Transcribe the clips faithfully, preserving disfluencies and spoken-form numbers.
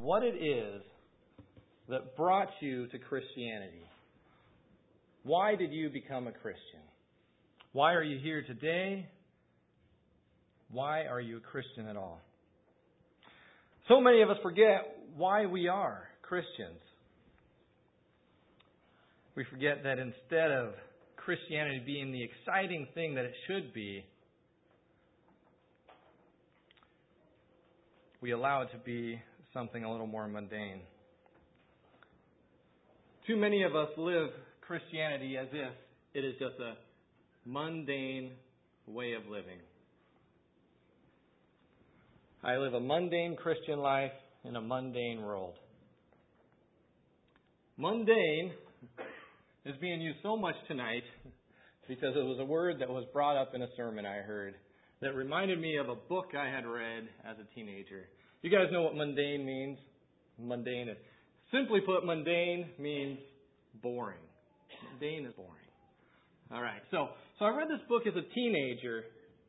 what it is that brought you to Christianity. Why did you become a Christian? Why are you here today? Why are you a Christian at all? So many of us forget why we are Christians. We forget that instead of Christianity being the exciting thing that it should be, we allow it to be something a little more mundane. Too many of us live Christianity as if it is just a mundane way of living. I live a mundane Christian life in a mundane world. Mundane is being used so much tonight because it was a word that was brought up in a sermon I heard that reminded me of a book I had read as a teenager. You guys know what mundane means? Mundane is, simply put, mundane means boring. Mundane is boring. All right, so so I read this book as a teenager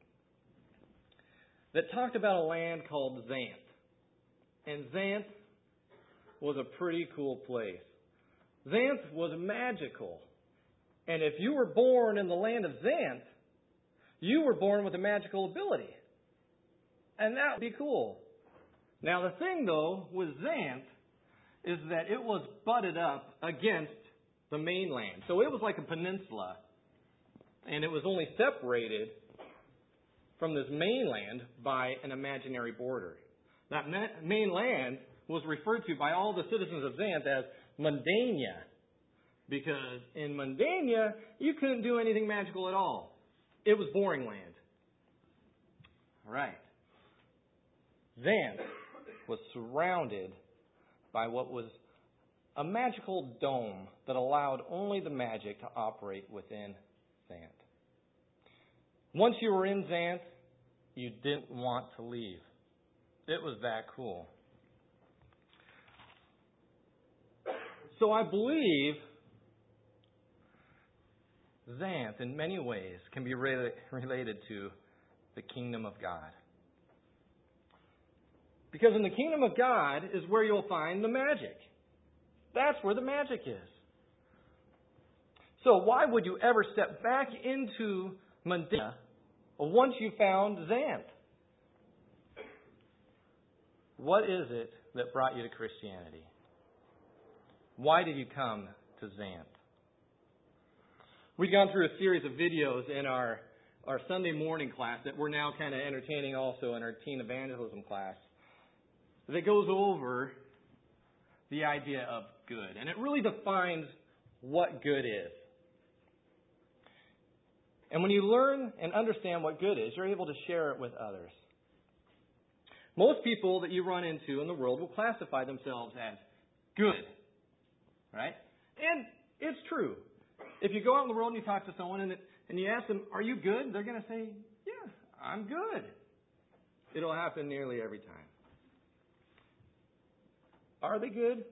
that talked about a land called Xanth. And Xanth was a pretty cool place. Xanth was magical. And if you were born in the land of Xanth, you were born with a magical ability. And that would be cool. Now the thing, though, with Xanth is that it was butted up against the mainland. So it was like a peninsula. And it was only separated from this mainland by an imaginary border. That mainland was referred to by all the citizens of Xanth as Mundania, because in Mundania you couldn't do anything magical at all. It was boring land. All right. Xanth was surrounded by what was a magical dome that allowed only the magic to operate within Xanth. Once you were in Xanth, you didn't want to leave. It was that cool. So I believe Xanth, in many ways, can be re- related to the kingdom of God. Because in the kingdom of God is where you'll find the magic. That's where the magic is. So why would you ever step back into Mundania once you found Xanth? What is it that brought you to Christianity? Why did you come to Xanth? We've gone through a series of videos in our, our Sunday morning class that we're now kind of entertaining also in our teen evangelism class that goes over the idea of good. And it really defines what good is. And when you learn and understand what good is, you're able to share it with others. Most people that you run into in the world will classify themselves as good. Right? And it's true. If you go out in the world and you talk to someone and, it, and you ask them, are you good? They're going to say, yeah, I'm good. It'll happen nearly every time. Are they good?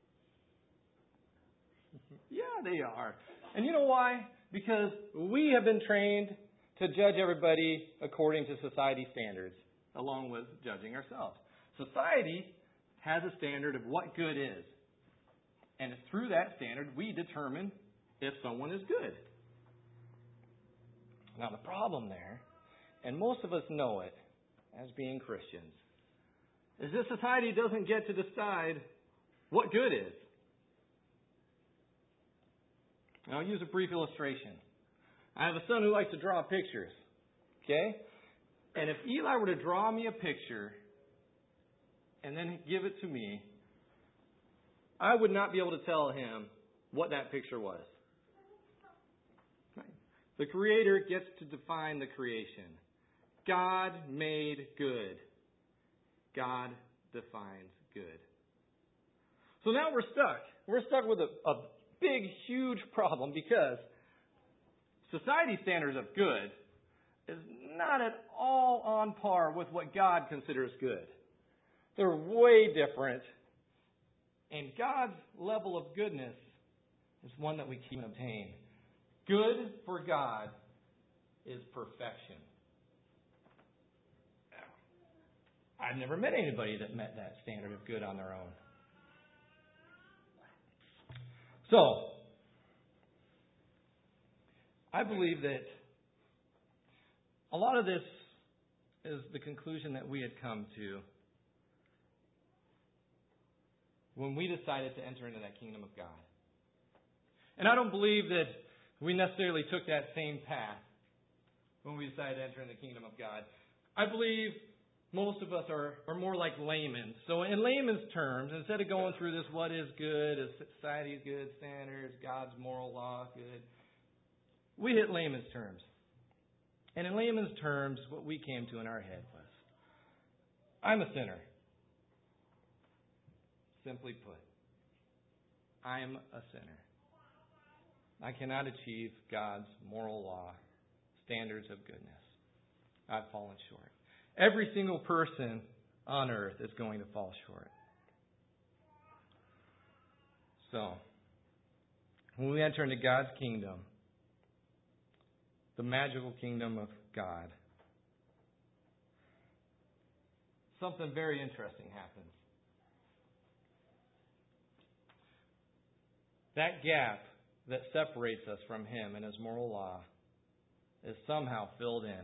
Yeah, they are. And you know why? Because we have been trained to judge everybody according to society standards, along with judging ourselves. Society has a standard of what good is. And it's through that standard we determine if someone is good. Now the problem there, and most of us know it as being Christians, is that society doesn't get to decide what good is. And I'll use a brief illustration. I have a son who likes to draw pictures. Okay? And if Eli were to draw me a picture and then give it to me, I would not be able to tell him what that picture was. Right? The Creator gets to define the creation. God made good. God defines good. So now we're stuck. We're stuck with a, a big, huge problem because society standards of good is not at all on par with what God considers good. They're way different. And God's level of goodness is one that we can obtain. Good for God is perfection. I've never met anybody that met that standard of good on their own. So, I believe that a lot of this is the conclusion that we had come to when we decided to enter into that kingdom of God. And I don't believe that we necessarily took that same path when we decided to enter into the kingdom of God. I believe most of us are, are more like laymen. So in layman's terms, instead of going through this what is good, is society's good, standards, God's moral law good, we hit layman's terms. And in layman's terms, what we came to in our head was, I'm a sinner. Simply put, I'm a sinner. I cannot achieve God's moral law, standards of goodness. I've fallen short. Every single person on earth is going to fall short. So, when we enter into God's kingdom, the magical kingdom of God, something very interesting happens. That gap that separates us from Him and His moral law is somehow filled in.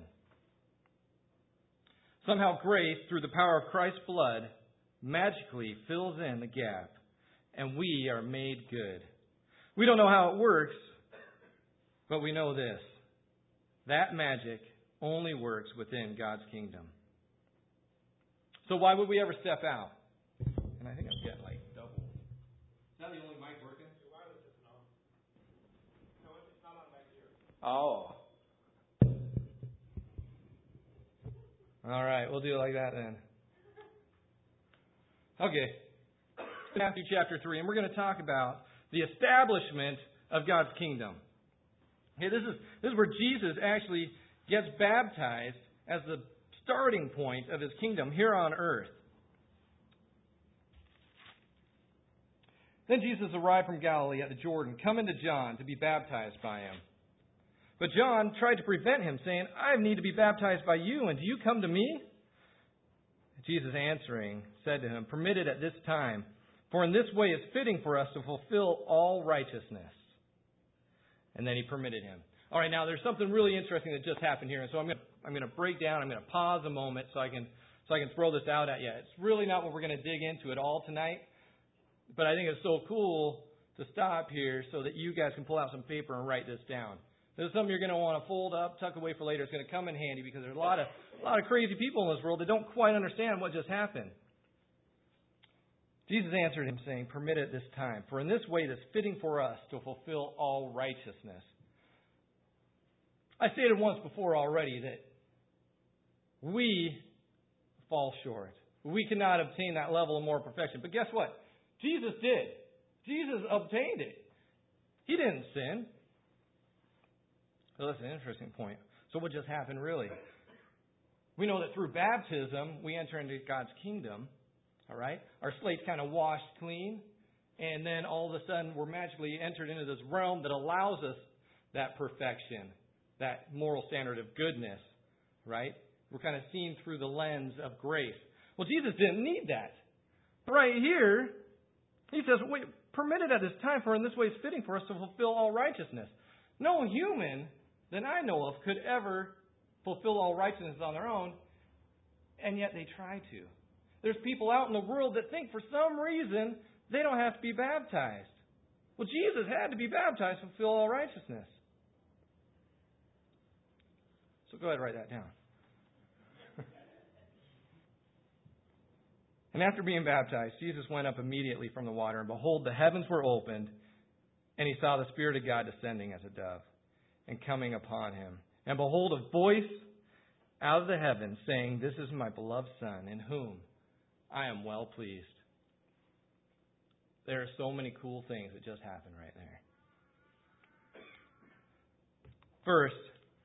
Somehow grace, through the power of Christ's blood, magically fills in the gap, and we are made good. We don't know how it works, but we know this. That magic only works within God's kingdom. So why would we ever step out? And I think I'm getting like double. Is that the only mic working? Oh. All right, we'll do it like that then. Okay. Matthew chapter three, and we're going to talk about the establishment of God's kingdom. Okay, this is this is where Jesus actually gets baptized as the starting point of His kingdom here on earth. Then Jesus arrived from Galilee at the Jordan, coming to John to be baptized by him. But John tried to prevent him, saying, I need to be baptized by you, and do you come to me? Jesus answering said to him, Permit it at this time, for in this way it's fitting for us to fulfill all righteousness. And then he permitted him. All right, now there's something really interesting that just happened here, and so I'm going to I'm going to break down. I'm going to pause a moment so I can so I can throw this out at you. It's really not what we're going to dig into at all tonight, but I think it's so cool to stop here so that you guys can pull out some paper and write this down. This is something you're going to want to fold up, tuck away for later. It's going to come in handy because there's a lot of a lot of crazy people in this world that don't quite understand what just happened. Jesus answered him, saying, Permit it this time, for in this way it is fitting for us to fulfill all righteousness. I stated once before already that we fall short. We cannot obtain that level of moral perfection. But guess what? Jesus did. Jesus obtained it. He didn't sin. So that's an interesting point. So what just happened really? We know that through baptism, we enter into God's kingdom. All right? Our slate's kind of washed clean. And then all of a sudden, we're magically entered into this realm that allows us that perfection, that moral standard of goodness. Right? We're kind of seen through the lens of grace. Well, Jesus didn't need that. Right here, He says, wait, permit it at this time, for in this way it's fitting for us to fulfill all righteousness. No human that I know of could ever fulfill all righteousness on their own, and yet they try to. There's people out in the world that think for some reason they don't have to be baptized. Well, Jesus had to be baptized to fulfill all righteousness. So go ahead and write that down. And after being baptized, Jesus went up immediately from the water, and behold, the heavens were opened, and he saw the Spirit of God descending as a dove and coming upon him. And behold, a voice out of the heavens saying, This is my beloved Son, in whom I am well pleased. There are so many cool things that just happened right there. First,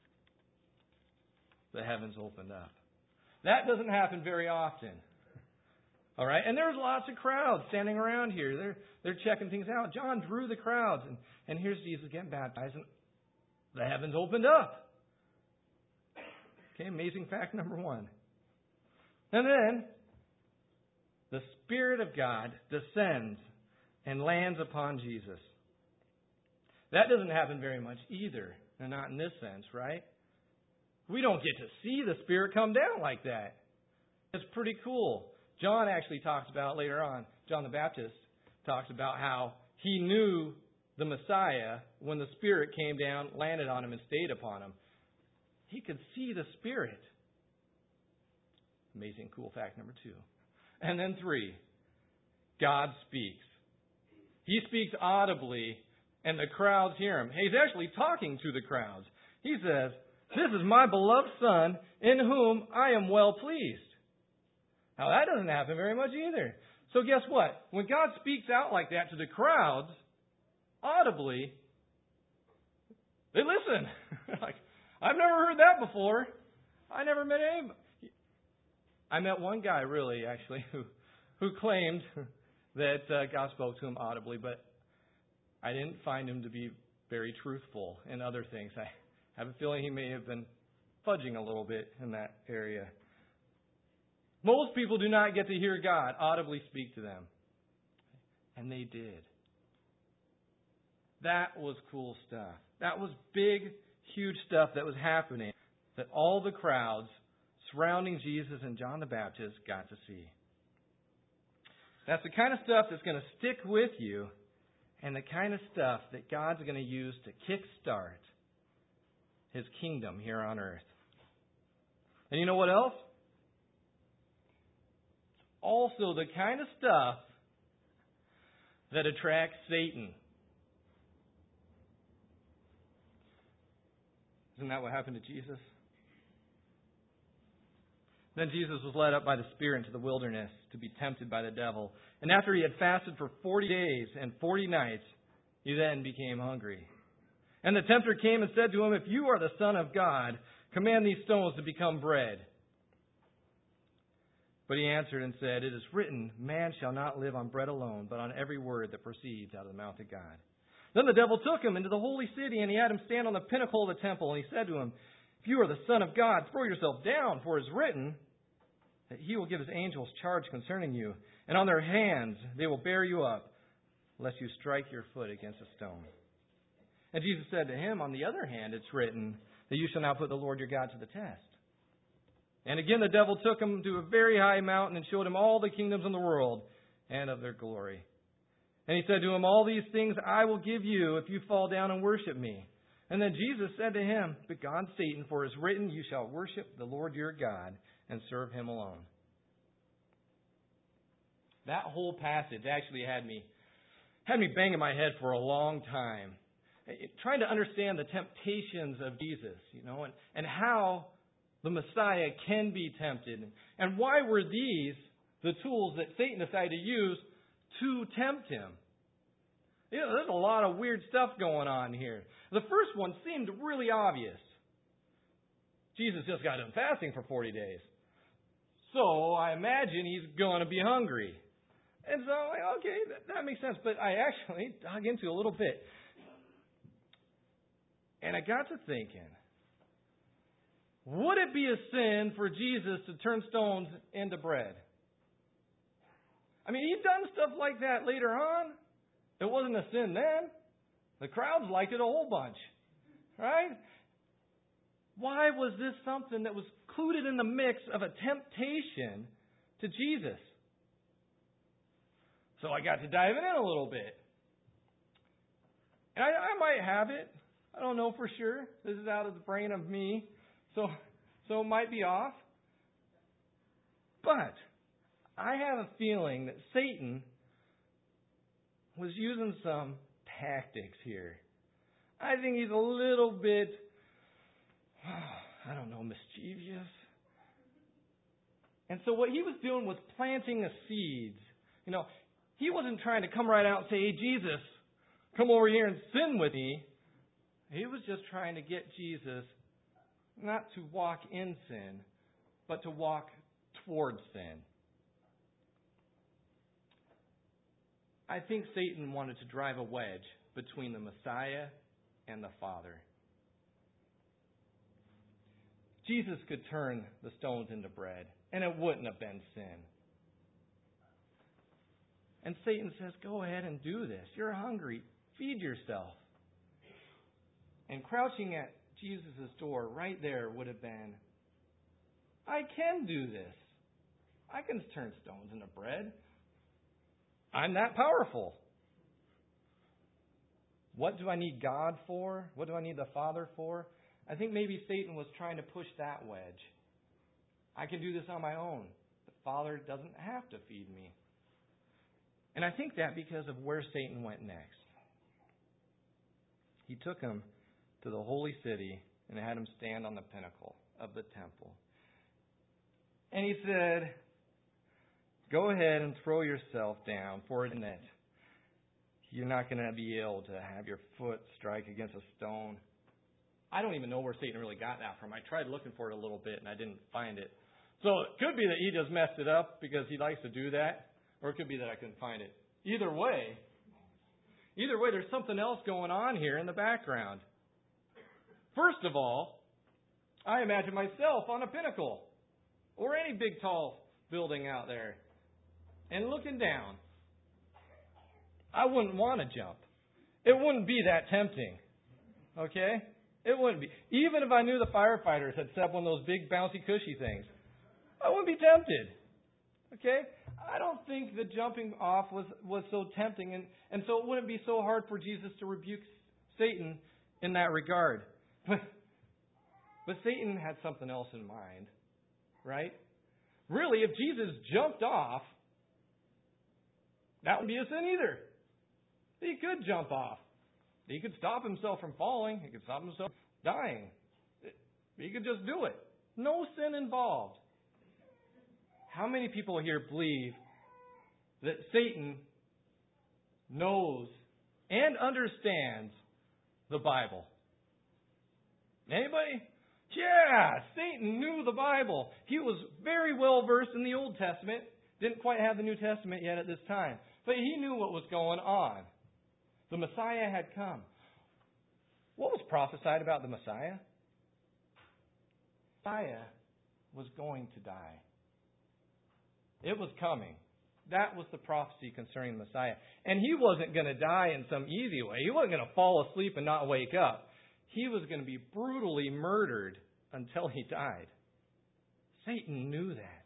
the heavens opened up. That doesn't happen very often. All right, and there's lots of crowds standing around here. They're they're checking things out. John drew the crowds, and, and here's Jesus getting baptized, and the heavens opened up. Okay, amazing fact number one. And then the Spirit of God descends and lands upon Jesus. That doesn't happen very much either, and not in this sense, right? We don't get to see the Spirit come down like that. It's pretty cool. John actually talks about later on, John the Baptist talks about how he knew the Messiah when the Spirit came down, landed on him, and stayed upon him. He could see the Spirit. Amazing, cool fact number two. And then three, God speaks. He speaks audibly, and the crowds hear him. He's actually talking to the crowds. He says, "This is my beloved Son, in whom I am well pleased." Now, that doesn't happen very much either. So guess what? When God speaks out like that to the crowds, audibly, they listen. Like, I've never heard that before. I never met anybody. I met one guy, really, actually, who who claimed that uh, God spoke to him audibly, but I didn't find him to be very truthful in other things. I have a feeling he may have been fudging a little bit in that area. Most people do not get to hear God audibly speak to them. And they did. That was cool stuff. That was big, huge stuff that was happening that all the crowds surrounding Jesus and John the Baptist got to see. That's the kind of stuff that's going to stick with you and the kind of stuff that God's going to use to kickstart His kingdom here on earth. And you know what else? Also the kind of stuff that attracts Satan. Isn't that what happened to Jesus? Then Jesus was led up by the Spirit into the wilderness to be tempted by the devil. And after he had fasted for forty days and forty nights, he then became hungry. And the tempter came and said to him, "If you are the Son of God, command these stones to become bread." But he answered and said, "It is written, man shall not live on bread alone, but on every word that proceeds out of the mouth of God." Then the devil took him into the holy city, and he had him stand on the pinnacle of the temple. And he said to him, "If you are the Son of God, throw yourself down, for it is written that He will give His angels charge concerning you, and on their hands they will bear you up, lest you strike your foot against a stone." And Jesus said to him, "On the other hand, it's written that you shall not put the Lord your God to the test." And again the devil took him to a very high mountain and showed him all the kingdoms in the world and of their glory. And he said to him, "All these things I will give you if you fall down and worship me." And then Jesus said to him, "Begone, Satan, for it is written, you shall worship the Lord your God and serve Him alone." That whole passage actually had me had me banging my head for a long time, trying to understand the temptations of Jesus, you know, and, and how the Messiah can be tempted. And why were these the tools that Satan decided to use to tempt Him? You know, there's a lot of weird stuff going on here. The first one seemed really obvious. Jesus just got done fasting for forty days. So I imagine He's going to be hungry. And so, okay, that, that makes sense. But I actually dug into it a little bit. And I got to thinking, would it be a sin for Jesus to turn stones into bread? I mean, He'd done stuff like that later on. It wasn't a sin then. The crowds liked it a whole bunch. Right? Why was this something that was included in the mix of a temptation to Jesus? So I got to dive in a little bit. And I, I might have it. I don't know for sure. This is out of the brain of me. So, so it might be off. But I have a feeling that Satan was using some tactics here. I think he's a little bit, I don't know, mischievous. And so what he was doing was planting the seeds. You know, he wasn't trying to come right out and say, "Hey, Jesus, come over here and sin with me." He was just trying to get Jesus not to walk in sin, but to walk towards sin. I think Satan wanted to drive a wedge between the Messiah and the Father. Jesus could turn the stones into bread, and it wouldn't have been sin. And Satan says, go ahead and do this. You're hungry. Feed yourself. And crouching at Jesus' door right there would have been, I can do this. I can turn stones into bread. I'm that powerful. What do I need God for? What do I need the Father for? I think maybe Satan was trying to push that wedge. I can do this on my own. The Father doesn't have to feed me. And I think that because of where Satan went next. He took him to the holy city and had him stand on the pinnacle of the temple. And he said, go ahead and throw yourself down for a net. You're not going to be able to have your foot strike against a stone. I don't even know where Satan really got that from. I tried looking for it a little bit and I didn't find it. So it could be that he just messed it up because he likes to do that. Or it could be that I couldn't find it. Either way, either way, there's something else going on here in the background. First of all, I imagine myself on a pinnacle or any big tall building out there and looking down. I wouldn't want to jump. It wouldn't be that tempting. Okay? It wouldn't be. Even if I knew the firefighters had set up one of those big bouncy cushy things, I wouldn't be tempted. Okay? I don't think the jumping off was, was so tempting, and, and so it wouldn't be so hard for Jesus to rebuke Satan in that regard. But, but Satan had something else in mind, right? Really, if Jesus jumped off, that wouldn't be a sin either. He could jump off. He could stop himself from falling. He could stop himself from dying. He could just do it. No sin involved. How many people here believe that Satan knows and understands the Bible? Anybody? Yeah, Satan knew the Bible. He was very well versed in the Old Testament. Didn't quite have the New Testament yet at this time. But he knew what was going on. The Messiah had come. What was prophesied about the Messiah? The Messiah was going to die. It was coming. That was the prophecy concerning the Messiah. And he wasn't going to die in some easy way. He wasn't going to fall asleep and not wake up. He was going to be brutally murdered until he died. Satan knew that.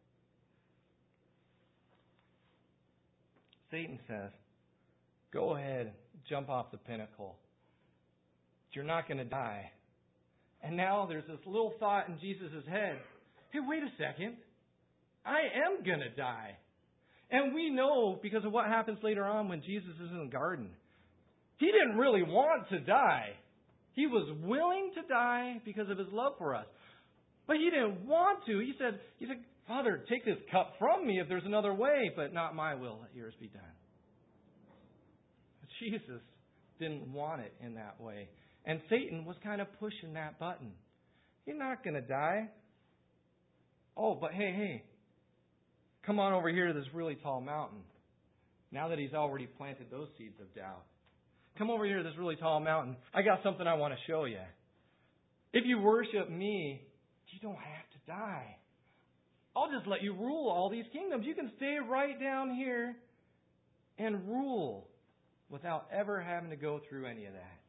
Satan says, go ahead, jump off the pinnacle. You're not going to die. And now there's this little thought in Jesus' head. Hey, wait a second. I am going to die. And we know because of what happens later on when Jesus is in the garden. He didn't really want to die. He was willing to die because of his love for us. But he didn't want to. He said, he said, Father, take this cup from me if there's another way, but not my will, let yours be done. But Jesus didn't want it in that way. And Satan was kind of pushing that button. You're not going to die. Oh, but hey, hey, come on over here to this really tall mountain. Now that he's already planted those seeds of doubt. Come over here to this really tall mountain. I got something I want to show you. If you worship me, you don't have to die. I'll just let you rule all these kingdoms. You can stay right down here and rule without ever having to go through any of that.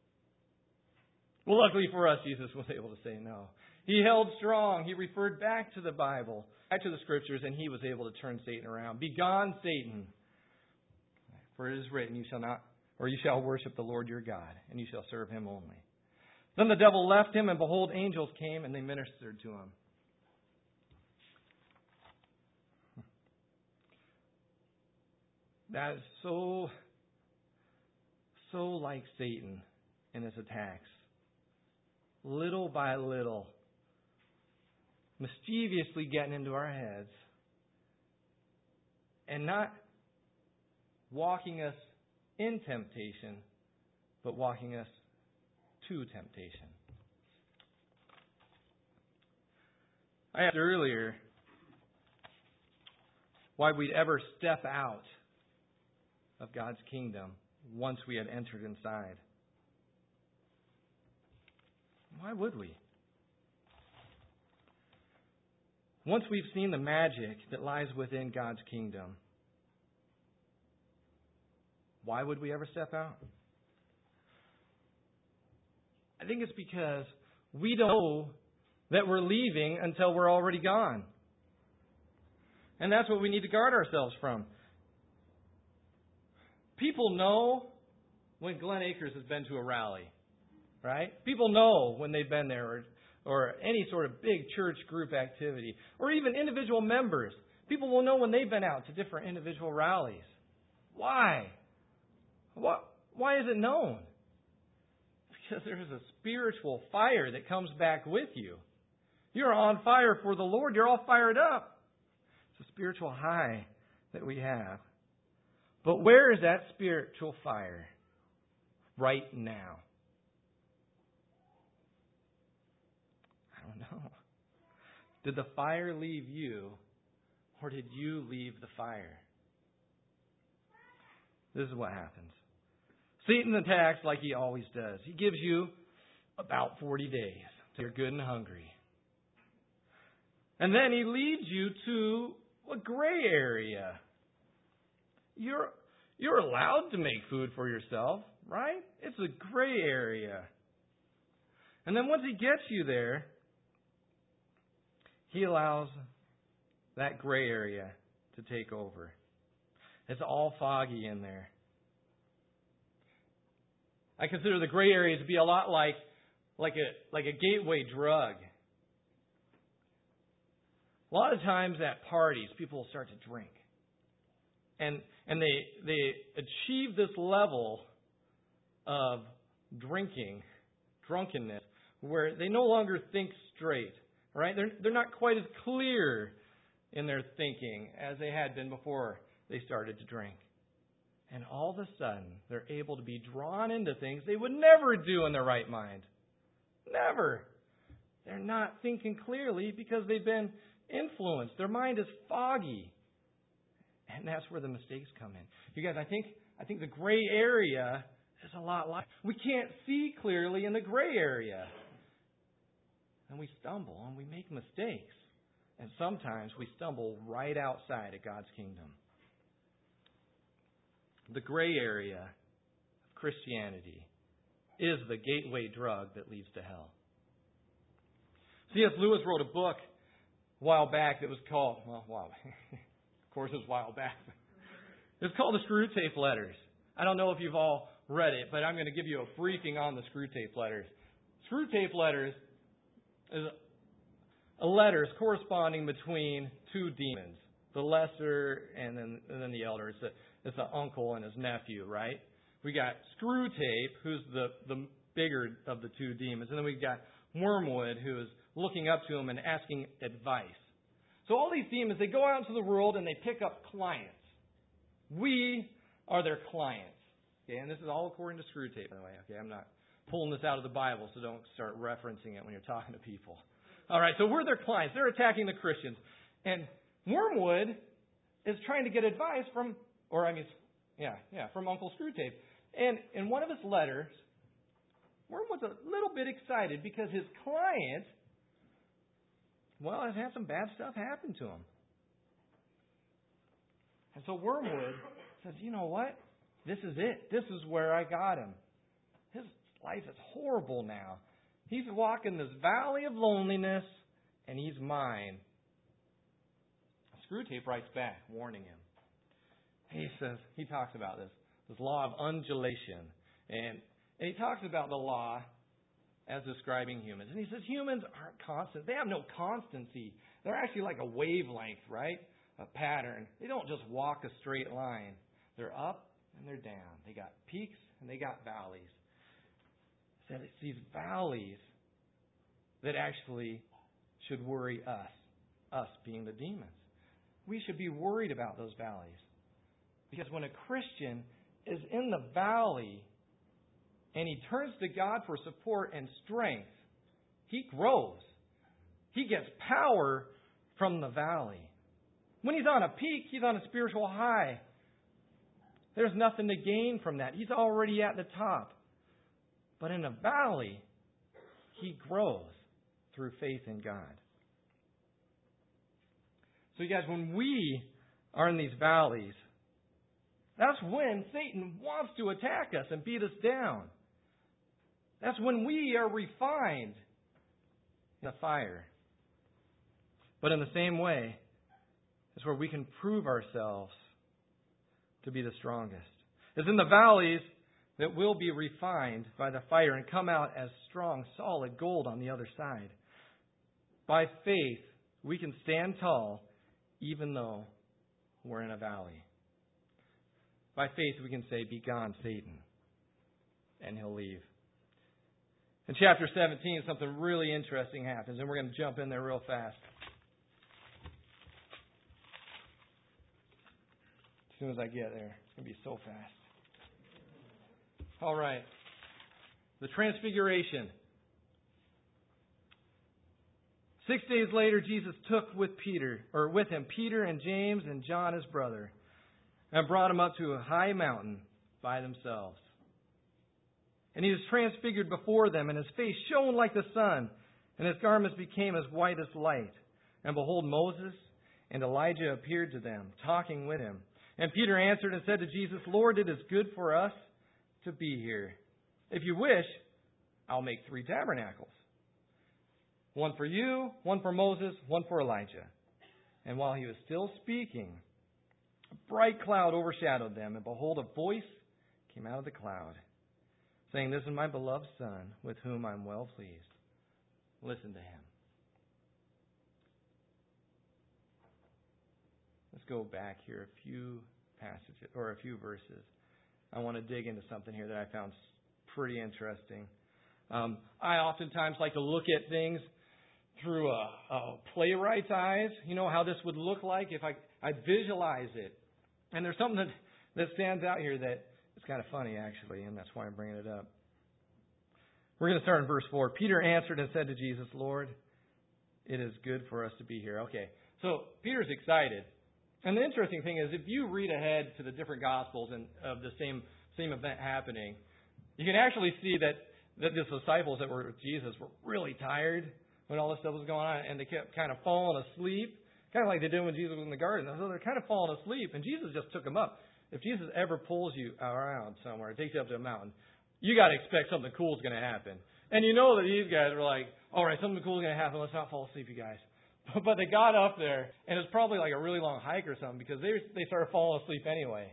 Well, luckily for us, Jesus was able to say no. He held strong. He referred back to the Bible, back to the Scriptures, and he was able to turn Satan around. Begone, Satan. For it is written, you shall not, or you shall worship the Lord your God, and you shall serve him only. Then the devil left him, and behold, angels came, and they ministered to him. That is so, so like Satan in his attacks. Little by little, mischievously getting into our heads and not walking us in temptation, but walking us to temptation. I asked earlier why we'd ever step out of God's kingdom once we had entered inside. Why would we? Once we've seen the magic that lies within God's kingdom, Why would we ever step out? I think it's because we don't know that we're leaving until we're already gone. And that's what we need to guard ourselves from. People know when Glen Acres has been to a rally, right? People know when they've been there, or, or any sort of big church group activity, or even individual members. People will know when they've been out to different individual rallies. Why? What? Why is it known? Because there's a spiritual fire that comes back with you. You're on fire for the Lord. You're all fired up. It's a spiritual high that we have. But where is that spiritual fire right now? I don't know. Did the fire leave you, or did you leave the fire? This is what happens. Satan attacks like he always does. He gives you about forty days till you're good and hungry. And then he leads you to a gray area. You're, you're allowed to make food for yourself, right? It's a gray area. And then once he gets you there, he allows that gray area to take over. It's all foggy in there. I consider the gray area to be a lot like, like a, like a gateway drug. A lot of times at parties, people will start to drink. And and they they achieve this level of drinking, drunkenness, where they no longer think straight. Right? They're they're not quite as clear in their thinking as they had been before they started to drink. And all of a sudden, they're able to be drawn into things they would never do in their right mind. Never. They're not thinking clearly because they've been influenced. Their mind is foggy. And that's where the mistakes come in. You guys, I think I think the gray area is a lot like... We can't see clearly in the gray area. And we stumble and we make mistakes. And sometimes we stumble right outside of God's kingdom. The gray area of Christianity is the gateway drug that leads to hell. C S Lewis wrote a book a while back that was called, well, wow, of course it was a while back. It's called The Screwtape Letters. I don't know if you've all read it, but I'm going to give you a briefing on the Screwtape Letters. Screwtape Letters is a letters corresponding between two demons, the lesser and then and then the elder. It's a It's the uncle and his nephew, right? We got Screwtape, who's the, the bigger of the two demons. And then we got Wormwood, who is looking up to him and asking advice. So all these demons, they go out into the world and they pick up clients. We are their clients. Okay, and this is all according to Screwtape, by the way. Okay, I'm not pulling this out of the Bible, so don't start referencing it when you're talking to people. All right, so we're their clients. They're attacking the Christians. And Wormwood is trying to get advice from... Or, I mean, yeah, yeah, from Uncle Screwtape. And in one of his letters, Wormwood's a little bit excited because his client, well, has had some bad stuff happen to him. And so Wormwood says, you know what? This is it. This is where I got him. His life is horrible now. He's walking this valley of loneliness, and he's mine. Screwtape writes back, warning him. He says, he talks about this, this law of undulation. And, and he talks about the law as describing humans. And he says humans aren't constant. They have no constancy. They're actually like a wavelength, right? A pattern. They don't just walk a straight line. They're up and they're down. They got peaks and they got valleys. He said it's these valleys that actually should worry us, us being the demons. We should be worried about those valleys. Because when a Christian is in the valley and he turns to God for support and strength, he grows. He gets power from the valley. When he's on a peak, he's on a spiritual high. There's nothing to gain from that. He's already at the top. But in a valley, he grows through faith in God. So you guys, when we are in these valleys, That's when Satan wants to attack us and beat us down. That's when we are refined in the fire. But in the same way, it's where we can prove ourselves to be the strongest. It's in the valleys that we'll be refined by the fire and come out as strong, solid gold on the other side. By faith, we can stand tall even though we're in a valley. By faith, we can say, "Be gone, Satan," and he'll leave. In chapter seventeen, something really interesting happens, and we're going to jump in there real fast. As soon as I get there, it's going to be so fast. All right. The Transfiguration. Six days later, Jesus took with Peter, or with him, Peter and James and John, his brother, and brought them up to a high mountain by themselves. And he was transfigured before them, and his face shone like the sun, and his garments became as white as light. And behold, Moses and Elijah appeared to them, talking with him. And Peter answered and said to Jesus, "Lord, it is good for us to be here. If you wish, I'll make three tabernacles. One for you, one for Moses, one for Elijah." And while he was still speaking, a bright cloud overshadowed them, and behold, a voice came out of the cloud, saying, "This is my beloved Son, with whom I'm well pleased. Listen to him." Let's go back here a few passages, or a few verses. I want to dig into something here that I found pretty interesting. Um, I oftentimes like to look at things through a, a playwright's eyes. You know how this would look like if I I visualize it. And there's something that, that stands out here that is kind of funny, actually, and that's why I'm bringing it up. We're going to start in verse four. Peter answered and said to Jesus, "Lord, it is good for us to be here." Okay, so Peter's excited. And the interesting thing is, if you read ahead to the different Gospels and of the same same event happening, you can actually see that, that the disciples that were with Jesus were really tired when all this stuff was going on, and they kept kind of falling asleep, kind of like they did when Jesus was in the garden. So they're kind of falling asleep, and Jesus just took them up. If Jesus ever pulls you around somewhere, takes you up to a mountain, you got to expect something cool is going to happen. And you know that these guys were like, "All right, something cool is going to happen. Let's not fall asleep, you guys." But they got up there, and it was probably like a really long hike or something, because they they started falling asleep anyway.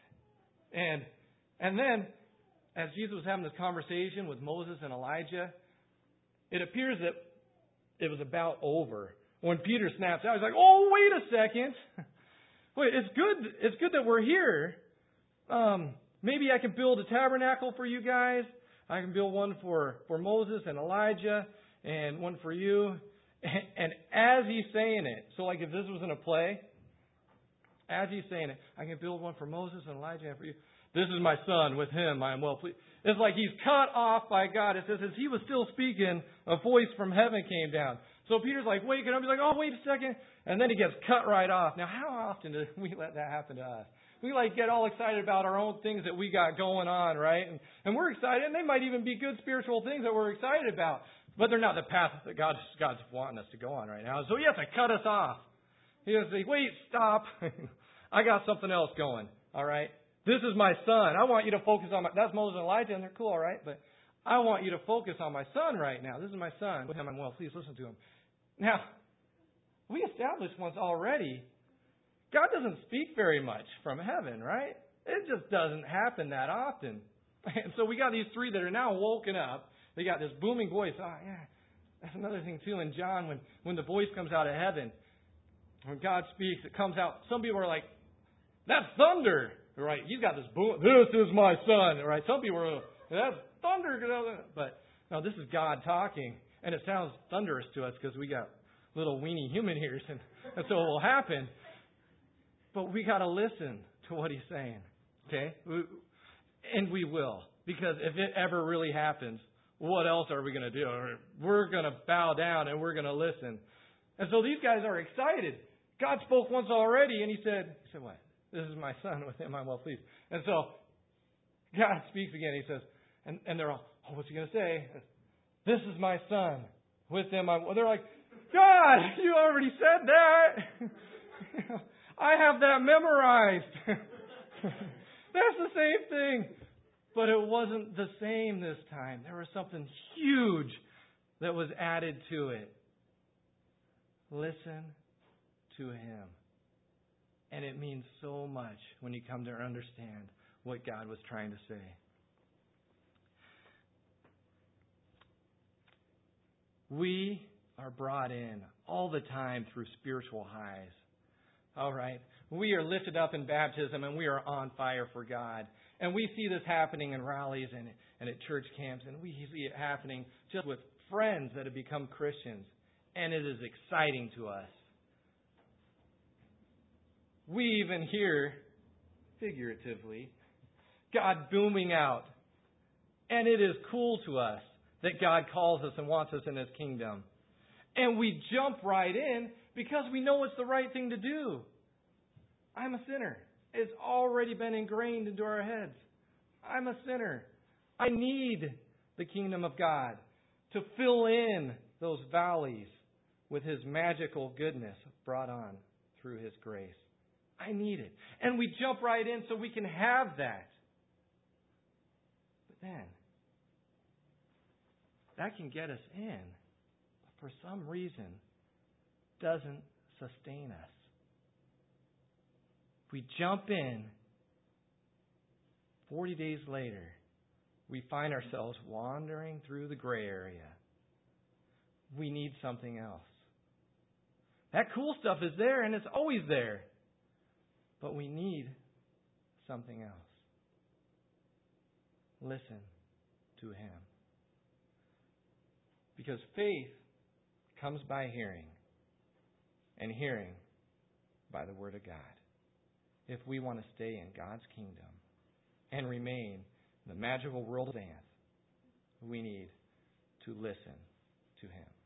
And and then, as Jesus was having this conversation with Moses and Elijah, it appears that it was about over when Peter snaps out. He's like, "Oh, wait a second! Wait, it's good. It's good that we're here. Um, maybe I can build a tabernacle for you guys. I can build one for for Moses and Elijah, and one for you." And as he's saying it, so like if this was in a play, as he's saying it, "I can build one for Moses and Elijah and for you. This is my Son, with him I am well pleased." It's like he's cut off by God. It says, as he was still speaking, a voice from heaven came down. So Peter's like waking up. He's like, "Oh, wait a second." And then he gets cut right off. Now, how often do we let that happen to us? We like get all excited about our own things that we got going on, right? And, and we're excited, and they might even be good spiritual things that we're excited about. But they're not the path that God's, God's wanting us to go on right now. So he has to cut us off. He has to say, "Wait, stop. I got something else going, all right? This is my Son. I want you to focus on my..." That's Moses and Elijah, and they're cool, all right? But I want you to focus on my Son right now. This is my Son. With him I'm well. Please listen to him. Now, we established once already, God doesn't speak very much from heaven, right? It just doesn't happen that often. And so we got these three that are now woken up. They got this booming voice. Oh, yeah. That's another thing, too, in John, when, when the voice comes out of heaven. When God speaks, it comes out. Some people are like, "That's thunder." Right? He's got this boom. "This is my Son." Right? Some people are like, "That's thunder." But no, this is God talking. And it sounds thunderous to us because we got little weeny human ears. And, and so it will happen. But we got to listen to what he's saying. Okay? And we will. Because if it ever really happens, what else are we going to do? We're going to bow down and we're going to listen. And so these guys are excited. God spoke once already, and he said, he said what? "This is my Son, with him I'm well pleased." And so God speaks again. He says, and, and they're all, "Oh, what's he going to say?" "This is my Son, with him I'm..." Well, they're like, "God, you already said that. I have that memorized." That's the same thing. But it wasn't the same this time. There was something huge that was added to it. Listen to Him. And it means so much when you come to understand what God was trying to say. We are brought in all the time through spiritual highs. All right? We are lifted up in baptism and we are on fire for God. And we see this happening in rallies and, and at church camps. And we see it happening just with friends that have become Christians. And it is exciting to us. We even hear, figuratively, God booming out. And it is cool to us that God calls us and wants us in His kingdom. And we jump right in because we know it's the right thing to do. I'm a sinner. It's already been ingrained into our heads. I'm a sinner. I need the kingdom of God to fill in those valleys with His magical goodness brought on through His grace. I need it. And we jump right in so we can have that. But then, that can get us in, but for some reason, doesn't sustain us. We jump in, forty days later, we find ourselves wandering through the gray area. We need something else. That cool stuff is there, and it's always there. But we need something else. Listen to Him. Because faith comes by hearing, and hearing by the Word of God. If we want to stay in God's kingdom and remain in the magical world of Xanth, we need to listen to Him.